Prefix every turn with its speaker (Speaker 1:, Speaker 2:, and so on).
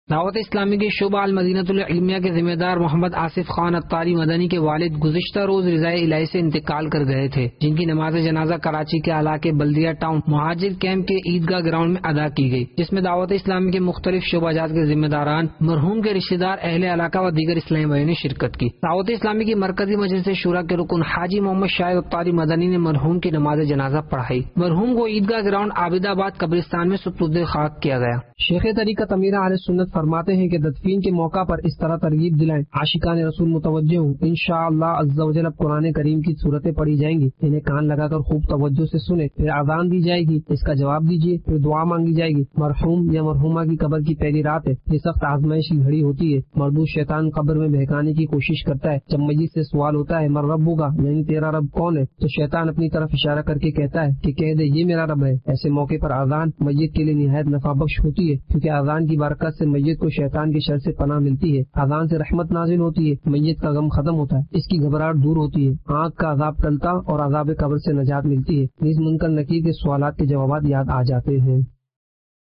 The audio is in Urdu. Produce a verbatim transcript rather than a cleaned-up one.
Speaker 1: دعوت اسلامی کے شعبہ المدینۃ العلمیہ کے ذمہ دار محمد آصف خان عطاری مدنی کے والد گزشتہ روز رضائے الہی سے انتقال کر گئے تھے، جن کی نماز جنازہ کراچی کے علاقے بلدیہ ٹاؤن مہاجر کیمپ کے عیدگاہ گراؤنڈ میں ادا کی گئی، جس میں دعوت اسلامی کے مختلف شعبہ جات کے ذمہ داران، مرحوم کے رشتہ دار، اہل علاقہ و دیگر اسلامی بھائیوں نے شرکت کی۔ دعوت اسلامی کی مرکزی مجلس شورا کے رکن حاجی محمد شاہد عطاری مدنی نے مرحوم کی نماز جنازہ پڑھائی۔ مرحوم کو عیدگاہ گراؤنڈ عابد آباد قبرستان میں سپرد خاک کیا گیا۔ شیخ طریقت امیر اہل سنت فرماتے ہیں کہ تدفین کے موقع پر اس طرح ترغیب دلائیں، عاشقان رسول متوجہ ہوں، انشاءاللہ عز و جل اب قرآن کریم کی صورتیں پڑھی جائیں گی، انہیں کان لگا کر خوب توجہ سے سنیں، پھر اذان دی جائے گی، اس کا جواب دیجیے، پھر دعا مانگی جائے گی۔ مرحوم یا مرحومہ کی قبر کی پہلی رات ہے، یہ سخت آزمائش کی گھڑی ہوتی ہے، مردود شیطان قبر میں بہکانے کی کوشش کرتا ہے۔ جب میت سے سوال ہوتا ہے مر رب ہوگا، یعنی تیرا رب کون ہے، تو شیطان اپنی طرف اشارہ کر کے کہتا ہے کہ کہہ دے یہ میرا رب ہے۔ ایسے موقع پر اذان میت کے لیے نہایت نفع بخش ہوتی ہے، کیونکہ اذان کی برکت سے میت کو شیطان کے شر سے پناہ ملتی ہے، اذان سے رحمت نازل ہوتی ہے، میت کا غم ختم ہوتا ہے، اس کی گھبراہٹ دور ہوتی ہے، آنکھ کا عذاب ٹلتا اور عذاب قبر سے نجات ملتی ہے، نیز منکر نکیر کے سوالات کے جوابات یاد آ جاتے ہیں۔